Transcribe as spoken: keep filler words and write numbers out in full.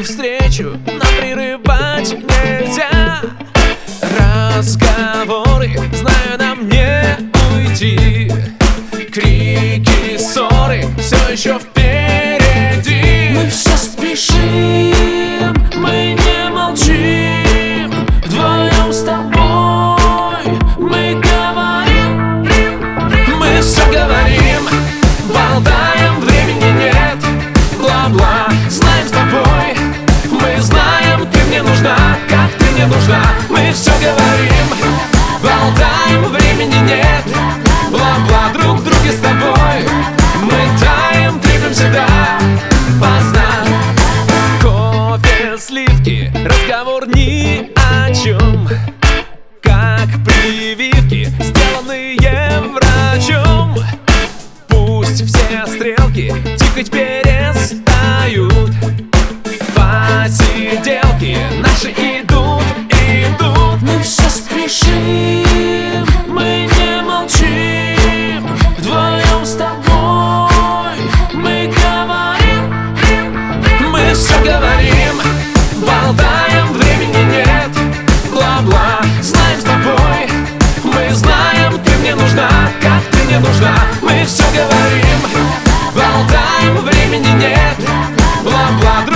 встречу нам прерывать нельзя. Разговоры, знаю, нам не уйти. Крики, ссоры все еще впереди. Мы все спешим, мы не молчим. Вдвоем с тобой мы говорим. Мы все говорим, болтаем, времени нет. Бла-бла, знаем с тобой. Мы знаем, ты мне нужна, как ты мне нужна. Мы все говорим, болтаем, времени нет. Бла-бла, друг в друге с тобой. Мы таем, двигаемся допоздна. Кофе, сливки, разговор ни о чем. Как прививки, сделанные врачом. Пусть все стрелки тикать перестают. Посиделки наши идут, идут. Мы все спешим, мы не молчим. Вдвоем с тобой мы говорим. Мы все говорим, болтаем, времени нет. Бла-бла, знаем с тобой. Мы знаем, ты мне нужна, как ты мне нужна. Мы все говорим, болтаем, времени нет. Бла-бла,